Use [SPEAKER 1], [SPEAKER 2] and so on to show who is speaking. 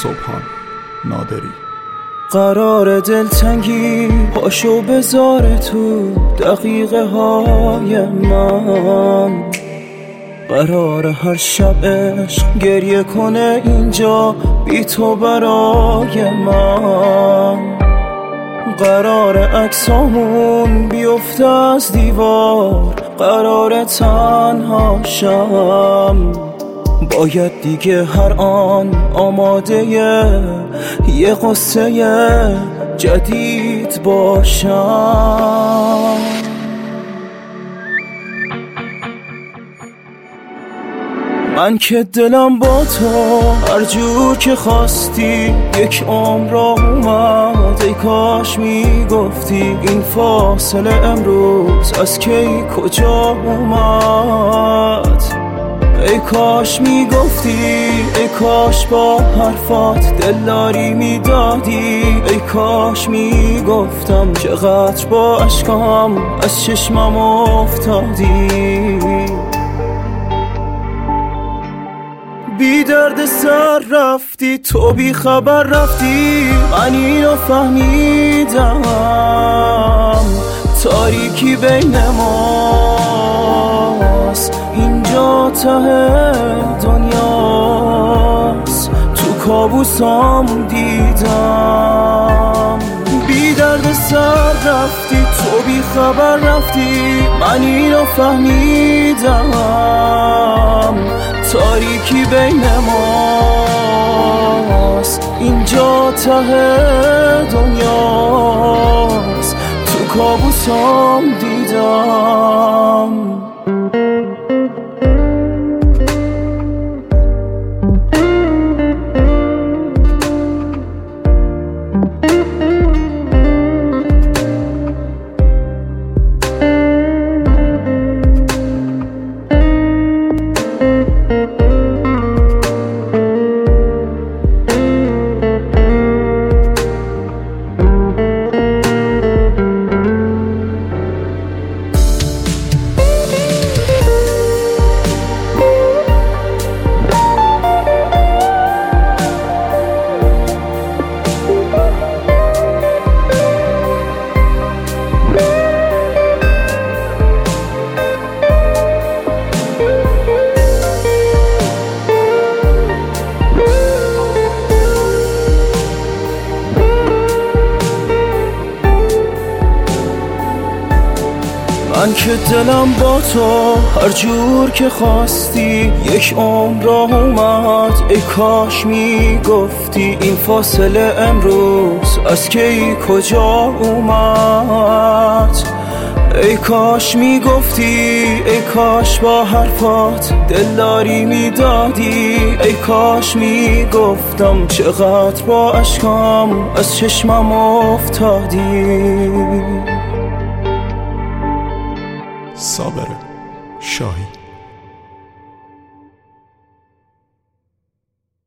[SPEAKER 1] سبحان نادری.
[SPEAKER 2] قرار دلتنگی پاشو بذاره تو دقیقه های من، قرار هر شب عشق گریه کنه اینجا بی تو برای من، قرار عکسامون بیفته از دیوار، قرار تنها شم، باید دیگه هر آن آماده یه قصه جدید باشم. من که دلم با تو هر جور که خواستی یک عمر اومد، ای کاش میگفتی این فاصله امروز از کی کجا اومد، ای کاش میگفتی، ای کاش با حرفات دلداری میدادی، ای کاش میگفتم چقدر با اشکام از چشمم افتادی. بی درد سر رفتی تو، بی خبر رفتی، من اینو فهمیدم، تاریکی بین ماست، اینجا ته دنیاست، تو کابوسام دیدم. بی درد سر رفتی تو، بی خبر رفتی، من اینو فهمیدم، تاریکی بین ماست، اینجا ته دنیاست، تو کابوسام دیدم. من که دلم با تو هر جور که خواستی یک عمر اومد، ای کاش میگفتی این فاصله امروز از کی کجا اومد، ای کاش میگفتی، ای کاش با حرفات دلداری میدادی، ای کاش میگفتم چقدر با اشکام از چشمم افتادی.
[SPEAKER 1] صابر شاهی.